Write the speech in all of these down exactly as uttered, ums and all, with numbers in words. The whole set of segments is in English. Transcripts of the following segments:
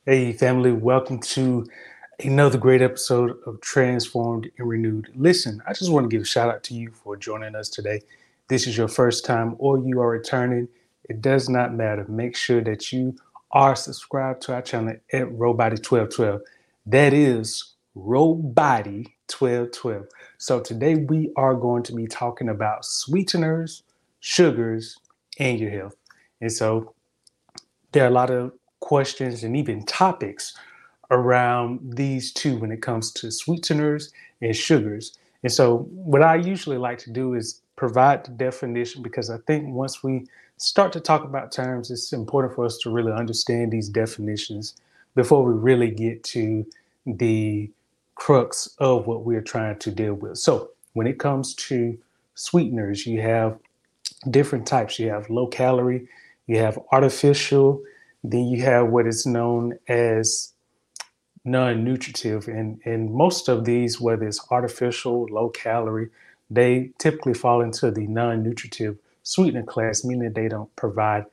Hey, family, welcome to another great episode of Transformed and Renewed. Listen, I just want to give a shout out to you for joining us today. This is your first time or you are returning. It does not matter. Make sure that you are subscribed to our channel at Robody twelve twelve. That is Robody twelve twelve. So today we are going to be talking about sweeteners, sugars, and your health. And so there are a lot of questions and even topics around these two when it comes to sweeteners and sugars. And so, what I usually like to do is provide the definition because I think once we start to talk about terms, it's important for us to really understand these definitions before we really get to the crux of what we're trying to deal with. So, when it comes to sweeteners, you have different types. You have low calorie, you have artificial, then you have what is known as non-nutritive. And, and most of these, whether it's artificial, low calorie, they typically fall into the non-nutritive sweetener class, meaning they don't provide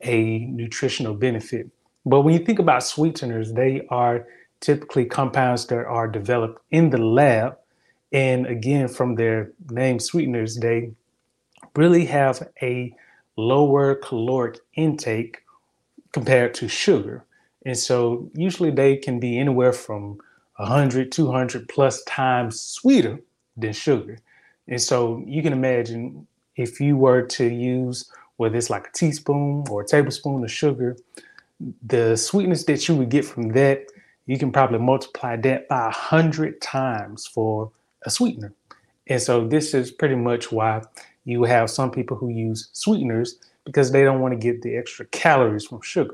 a nutritional benefit. But when you think about sweeteners, they are typically compounds that are developed in the lab. And again, from their name sweeteners, they really have a lower caloric intake compared to sugar. And so usually they can be anywhere from one hundred, two hundred plus times sweeter than sugar. And so you can imagine if you were to use, whether it's like a teaspoon or a tablespoon of sugar, the sweetness that you would get from that, you can probably multiply that by one hundred times for a sweetener. And so this is pretty much why you have some people who use sweeteners because they don't want to get the extra calories from sugar.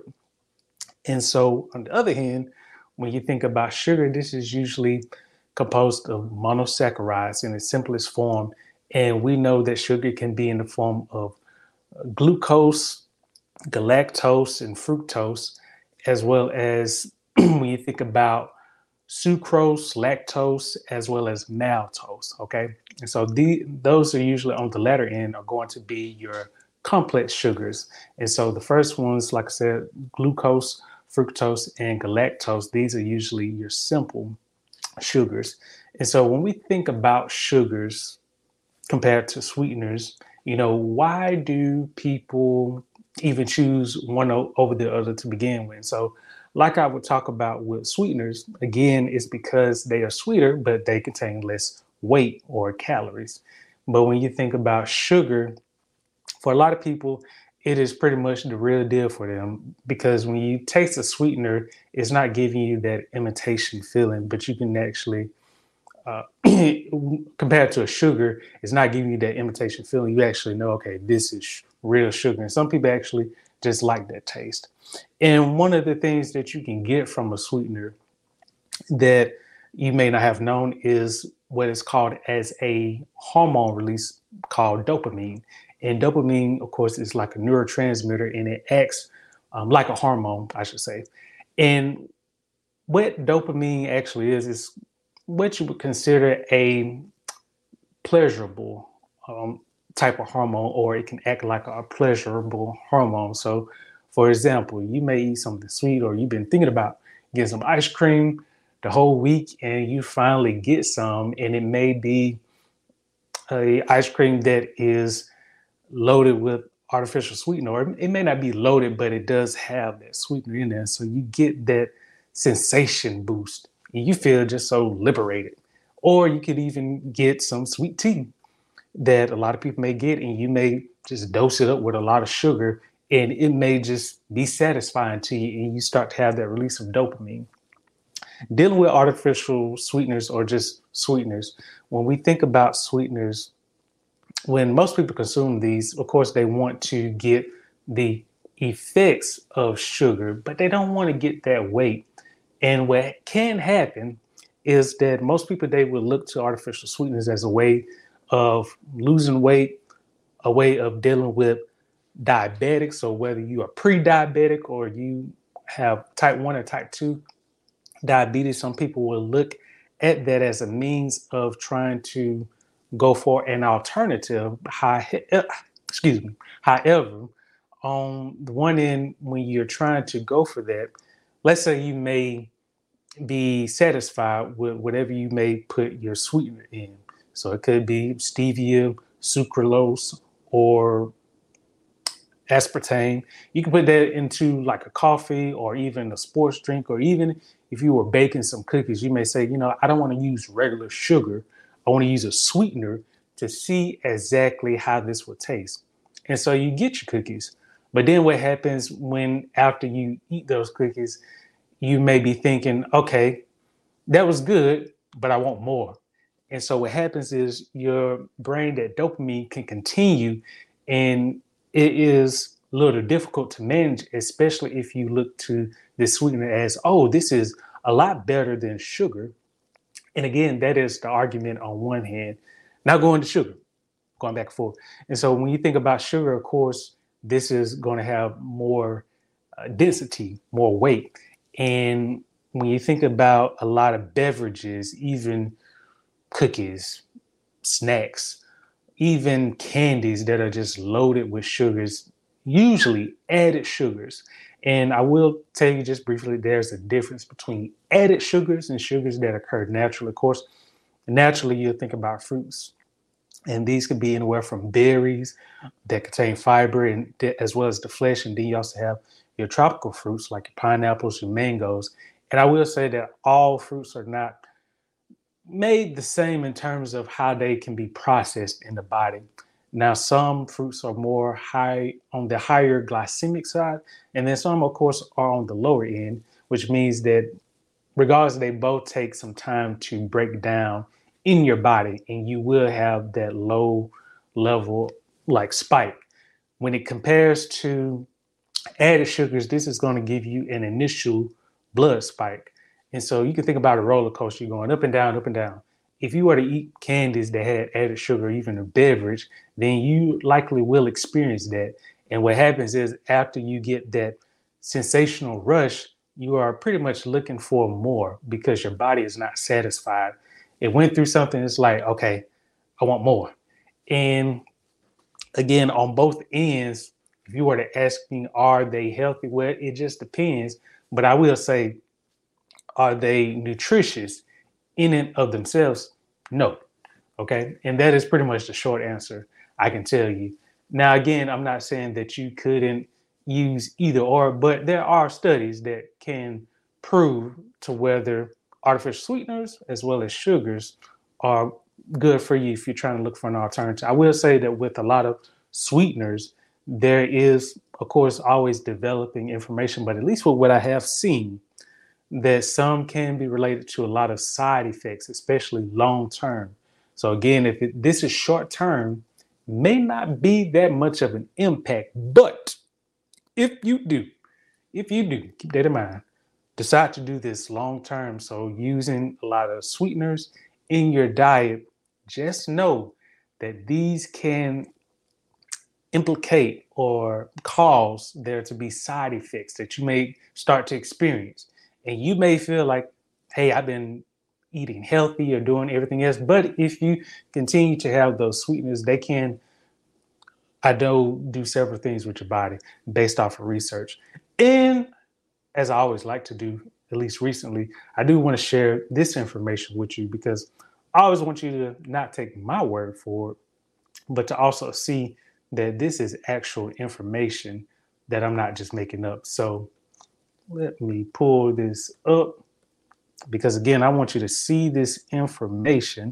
And so, on the other hand, when you think about sugar, this is usually composed of monosaccharides in its simplest form. And we know that sugar can be in the form of glucose, galactose, and fructose, as well as when you think about sucrose, lactose, as well as maltose. Okay. And so the, those are usually on the latter end are going to be your complex sugars. And so the first ones, like I said, glucose, fructose, and galactose, these are usually your simple sugars. And so when we think about sugars compared to sweeteners, you know, why do people even choose one over the other to begin with? So like I would talk about with sweeteners, again, it's because they are sweeter, but they contain less weight or calories. But when you think about sugar, for a lot of people, it is pretty much the real deal for them because when you taste a sweetener, it's not giving you that imitation feeling, but you can actually, uh, compared to a sugar, it's not giving you that imitation feeling. You actually know, okay, this is real sugar. And some people actually just like that taste. And one of the things that you can get from a sweetener that you may not have known is what is called as a hormone release called dopamine. And dopamine, of course, is like a neurotransmitter and it acts um, like a hormone, I should say. And what dopamine actually is, is what you would consider a pleasurable um, type of hormone, or it can act like a pleasurable hormone. So, for example, you may eat something sweet, or you've been thinking about getting some ice cream the whole week, and you finally get some, and it may be a ice cream that is loaded with artificial sweetener, or it may not be loaded, but it does have that sweetener in there. So you get that sensation boost, and you feel just so liberated. Or you could even get some sweet tea that a lot of people may get, and you may just dose it up with a lot of sugar, and it may just be satisfying to you, and you start to have that release of dopamine. Dealing with artificial sweeteners or just sweeteners, when we think about sweeteners, when most people consume these, of course, they want to get the effects of sugar, but they don't want to get that weight. And what can happen is that most people, they will look to artificial sweeteners as a way of losing weight, a way of dealing with diabetics. So whether you are pre-diabetic or you have type one or type two diabetes, some people will look at that as a means of trying to go for an alternative. High, excuse me. However, on the one end, when you're trying to go for that, let's say you may be satisfied with whatever you may put your sweetener in. So it could be stevia, sucralose, or aspartame. You can put that into like a coffee or even a sports drink, or even if you were baking some cookies, you may say, you know, I don't want to use regular sugar. I want to use a sweetener to see exactly how this will taste. And so you get your cookies. But then what happens when after you eat those cookies, you may be thinking, okay, that was good, but I want more. And so what happens is your brain, that dopamine can continue, and it is a little difficult to manage, especially if you look to this sweetener as, oh, this is a lot better than sugar. And again, that is the argument on one hand. Now going to sugar, going back and forth. And so when you think about sugar, of course, this is going to have more uh, density, more weight. And when you think about a lot of beverages, even cookies, snacks, even candies that are just loaded with sugars, usually added sugars. And I will tell you just briefly, there's a difference between added sugars and sugars that occur naturally. Of course, naturally, you'll think about fruits, and these could be anywhere from berries that contain fiber and as well as the flesh. And then you also have your tropical fruits like your pineapples, your mangoes. And I will say that all fruits are not made the same in terms of how they can be processed in the body. Now, some fruits are more high on the higher glycemic side, and then some, of course, are on the lower end, which means that regardless, they both take some time to break down in your body, and you will have that low level like spike. When it compares to added sugars, this is going to give you an initial blood spike. And so you can think about a roller coaster, you're going up and down, up and down. If you were to eat candies that had added sugar, even a beverage, then you likely will experience that. And what happens is after you get that sensational rush, you are pretty much looking for more because your body is not satisfied. It went through something, it's like, okay, I want more. And again, on both ends, if you were to ask me, are they healthy? Well, it just depends. But I will say, are they nutritious in and of themselves? No. Okay. And that is pretty much the short answer I can tell you. Now, again, I'm not saying that you couldn't use either or, but there are studies that can prove to whether artificial sweeteners as well as sugars are good for you if you're trying to look for an alternative. I will say that with a lot of sweeteners, there is, of course, always developing information, but at least with what I have seen, that some can be related to a lot of side effects, especially long term. So again, if it, this is short term, may not be that much of an impact. But if you do, if you do, keep that in mind, decide to do this long term, so using a lot of sweeteners in your diet, just know that these can implicate or cause there to be side effects that you may start to experience. And you may feel like, hey, I've been eating healthy or doing everything else. But if you continue to have those sweeteners, they can, I know, do several things with your body based off of research. And as I always like to do, at least recently, I do want to share this information with you because I always want you to not take my word for it, but to also see that this is actual information that I'm not just making up. So let me pull this up because, again, I want you to see this information,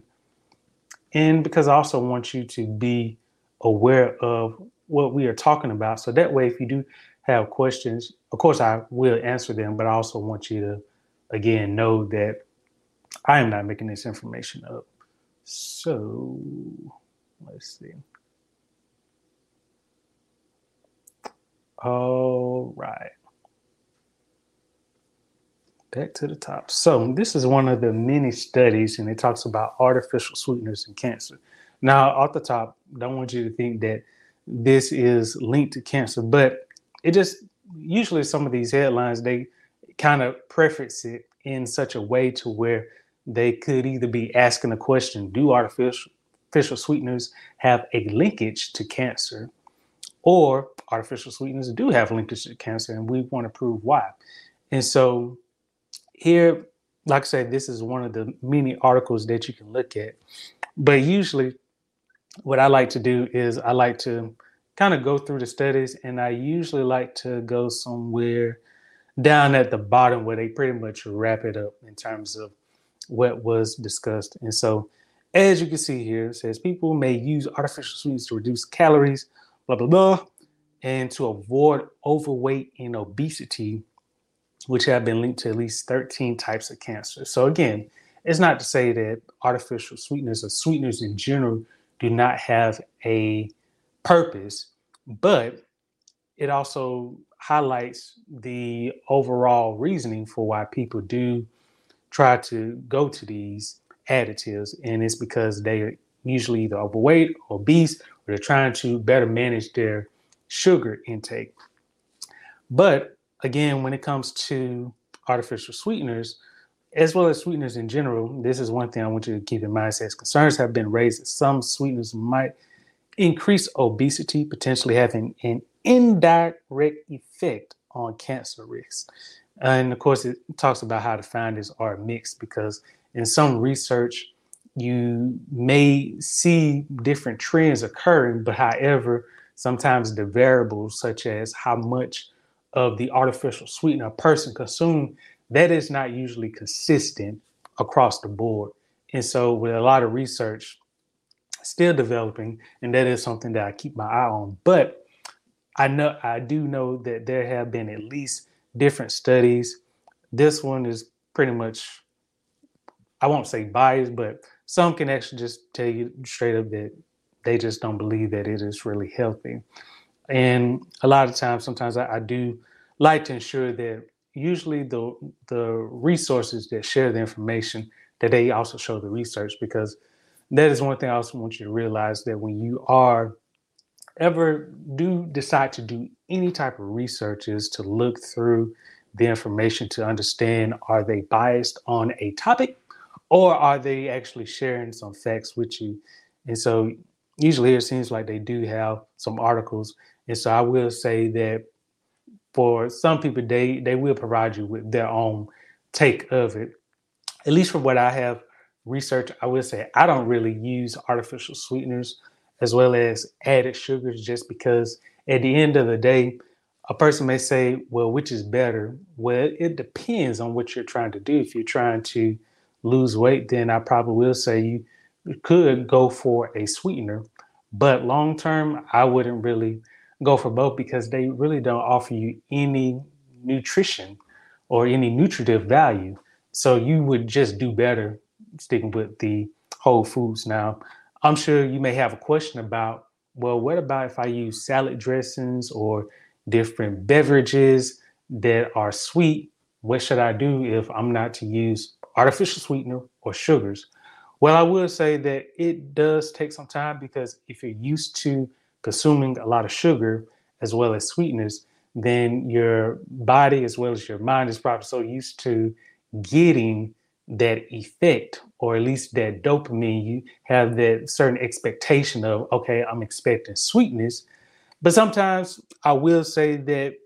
and because I also want you to be aware of what we are talking about. So that way, if you do have questions, of course, I will answer them, but I also want you to, again, know that I am not making this information up. So let's see. All right. Back to the top. So this is one of the many studies, and it talks about artificial sweeteners and cancer. Now, off the top, don't want you to think that this is linked to cancer, but it just, usually some of these headlines, they kind of preface it in such a way to where they could either be asking a question, do artificial, artificial sweeteners have a linkage to cancer? Or artificial sweeteners do have linkage to cancer, and we want to prove why. And so here, like I said, this is one of the many articles that you can look at. But usually what I like to do is I like to kind of go through the studies, and I usually like to go somewhere down at the bottom where they pretty much wrap it up in terms of what was discussed. And so, as you can see here, it says people may use artificial sweeteners to reduce calories, blah, blah, blah, and to avoid overweight and obesity, which have been linked to at least thirteen types of cancer. So again, it's not to say that artificial sweeteners or sweeteners in general do not have a purpose, but it also highlights the overall reasoning for why people do try to go to these additives. And it's because they're usually either overweight or obese, or they're trying to better manage their sugar intake. But again, when it comes to artificial sweeteners, as well as sweeteners in general, this is one thing I want you to keep in mind. It says concerns have been raised that some sweeteners might increase obesity, potentially having an indirect effect on cancer risk. And of course, it talks about how the findings are mixed, because in some research, you may see different trends occurring, but however, sometimes the variables such as how much of the artificial sweetener a person consumes, that is not usually consistent across the board. And so with a lot of research still developing, and that is something that I keep my eye on. But I know I do know that there have been at least different studies. This one is pretty much, I won't say biased, but some can actually just tell you straight up that they just don't believe that it is really healthy. And a lot of times, sometimes I, I do like to ensure that usually the the resources that share the information, that they also show the research, because that is one thing I also want you to realize, that when you are ever do decide to do any type of research, is to look through the information to understand, are they biased on a topic, or are they actually sharing some facts with you? And so usually it seems like they do have some articles. And so I will say that for some people, they, they will provide you with their own take of it. At least from what I have researched, I will say I don't really use artificial sweeteners as well as added sugars, just because at the end of the day, a person may say, well, which is better? Well, it depends on what you're trying to do. If you're trying to lose weight, then I probably will say you could go for a sweetener. But long term, I wouldn't really go for both, because they really don't offer you any nutrition or any nutritive value. So you would just do better sticking with the whole foods. Now, I'm sure you may have a question about, well, what about if I use salad dressings or different beverages that are sweet? What should I do if I'm not to use artificial sweetener or sugars? Well, I will say that it does take some time, because if you're used to consuming a lot of sugar as well as sweeteners, then your body as well as your mind is probably so used to getting that effect, or at least that dopamine. You have that certain expectation of, okay, I'm expecting sweetness. But sometimes I will say that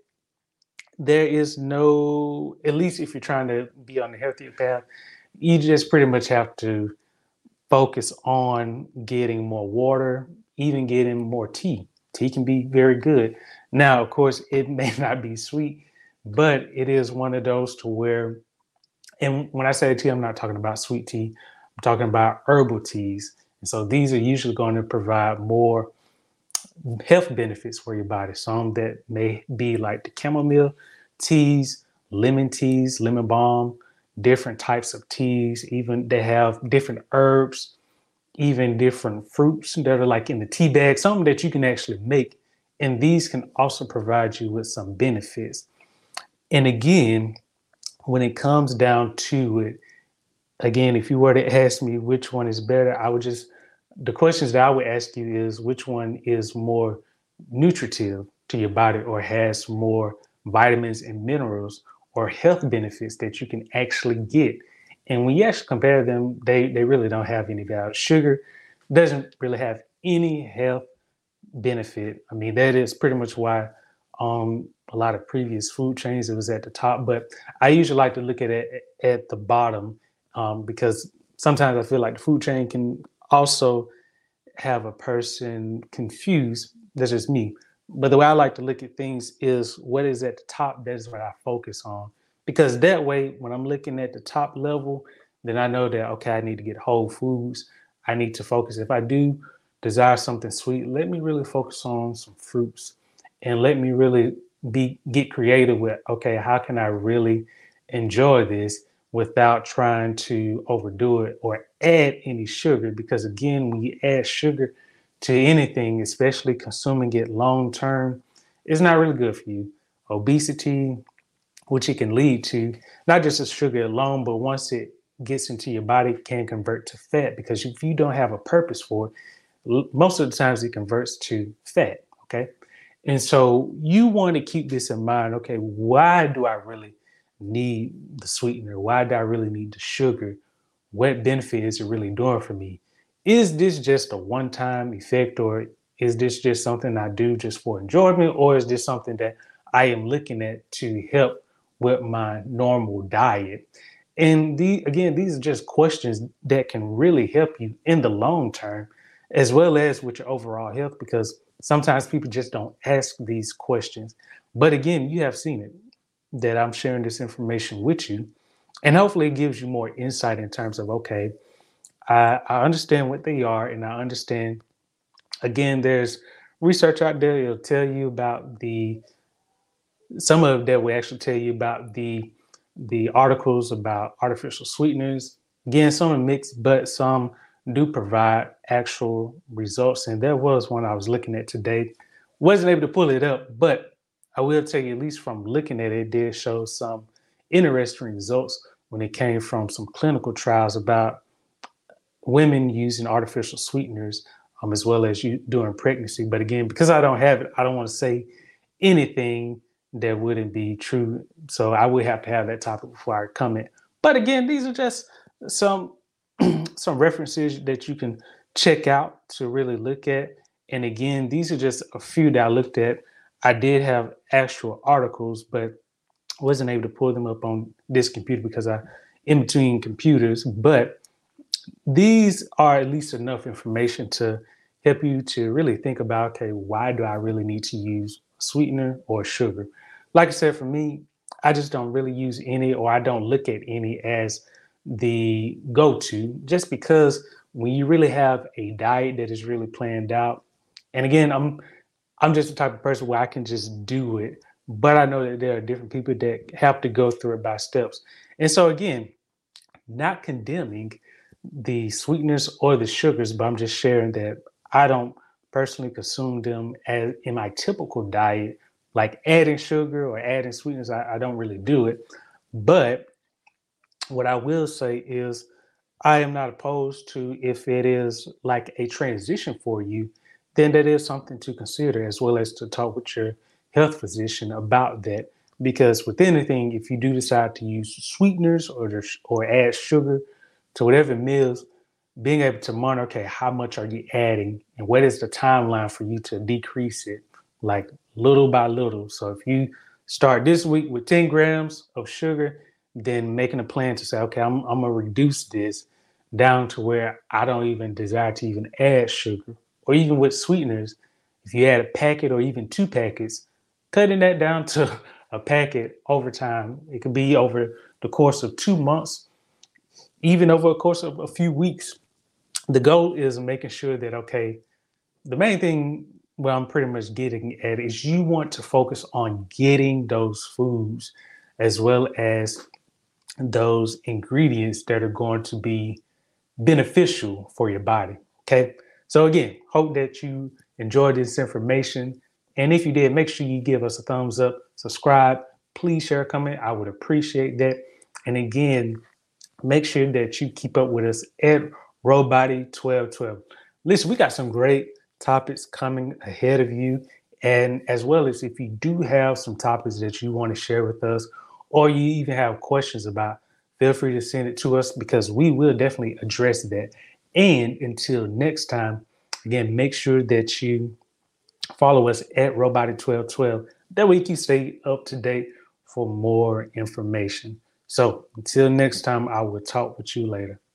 there is no, at least if you're trying to be on the healthier path, you just pretty much have to focus on getting more water, even getting more tea. Tea can be very good. Now, of course, it may not be sweet, but it is one of those to where, and when I say tea, I'm not talking about sweet tea. I'm talking about herbal teas. And so these are usually going to provide more health benefits for your body. Some that may be like the chamomile teas, lemon teas, lemon balm, different types of teas. Even they have different herbs, even different fruits that are like in the tea bag, something that you can actually make. And these can also provide you with some benefits. And again, when it comes down to it, again, if you were to ask me which one is better, I would just, the questions that I would ask you is, which one is more nutritive to your body, or has more vitamins and minerals or health benefits that you can actually get? And when you actually compare them, they, they really don't have any value. Sugar doesn't really have any health benefit. I mean, that is pretty much why on a lot of previous food chains, it was at the top, but I usually like to look at it at the bottom um, because sometimes I feel like the food chain can also have a person confused. That's just me. But the way I like to look at things is what is at the top, that is what I focus on. Because that way, when I'm looking at the top level, then I know that, okay, I need to get whole foods. I need to focus. If I do desire something sweet, let me really focus on some fruits and let me really be get creative with, okay, how can I really enjoy this without trying to overdo it or add any sugar? Because again, when you add sugar to anything, especially consuming it long term, it's not really good for you. Obesity, which it can lead to, not just the sugar alone, but once it gets into your body, it can convert to fat. Because if you don't have a purpose for it, most of the times it converts to fat. Okay. And so you want to keep this in mind. Okay, why do I really need the sweetener? Why do I really need the sugar? What benefit is it really doing for me? Is this just a one-time effect, or is this just something I do just for enjoyment, or is this something that I am looking at to help with my normal diet? And the again, these are just questions that can really help you in the long term, as well as with your overall health, because sometimes people just don't ask these questions. But again, you have seen it that I'm sharing this information with you, and hopefully it gives you more insight in terms of, okay, I, I understand what they are, and I understand, again, there's research out there that'll tell you about the, some of that will actually tell you about the, the articles about artificial sweeteners. Again, some are mixed, but some do provide actual results. And there was one I was looking at today. Wasn't able to pull it up, but I will tell you, at least from looking at it, it did show some interesting results when it came from some clinical trials about women using artificial sweeteners, um, as well as you during pregnancy. But again, because I don't have it, I don't want to say anything that wouldn't be true. So I would have to have that topic before I comment. But again, these are just some some references that you can check out to really look at. And again, these are just a few that I looked at. I did have actual articles, but wasn't able to pull them up on this computer because I in between computers. But these are at least enough information to help you to really think about, okay, why do I really need to use sweetener or sugar? Like I said, for me, I just don't really use any, or I don't look at any as the go-to, just because when you really have a diet that is really planned out, and again, I'm I'm just the type of person where I can just do it, but I know that there are different people that have to go through it by steps. And so again, not condemning the sweeteners or the sugars, but I'm just sharing that I don't personally consume them as in my typical diet, like adding sugar or adding sweeteners. I, I don't really do it. But what I will say is I am not opposed to, if it is like a transition for you, then that is something to consider, as well as to talk with your health physician about that. Because with anything, if you do decide to use sweeteners or or add sugar to whatever meals, being able to monitor, okay, how much are you adding and what is the timeline for you to decrease it, like little by little. So if you start this week with ten grams of sugar, then making a plan to say, okay, I'm, I'm gonna reduce this down to where I don't even desire to even add sugar. Or even with sweeteners, if you add a packet or even two packets, cutting that down to a packet over time, it could be over the course of two months, even over a course of a few weeks. The goal is making sure that, okay, the main thing what I'm pretty much getting at is you want to focus on getting those foods as well as those ingredients that are going to be beneficial for your body. Okay. So again, hope that you enjoyed this information. And if you did, make sure you give us a thumbs up, subscribe, please share a comment. I would appreciate that. And again, make sure that you keep up with us at Robody twelve twelve. Listen, we got some great topics coming ahead of you. And as well as if you do have some topics that you want to share with us, or you even have questions about, feel free to send it to us because we will definitely address that. And until next time, again, make sure that you follow us at Robody twelve twelve. That way you can stay up to date for more information. So until next time, I will talk with you later.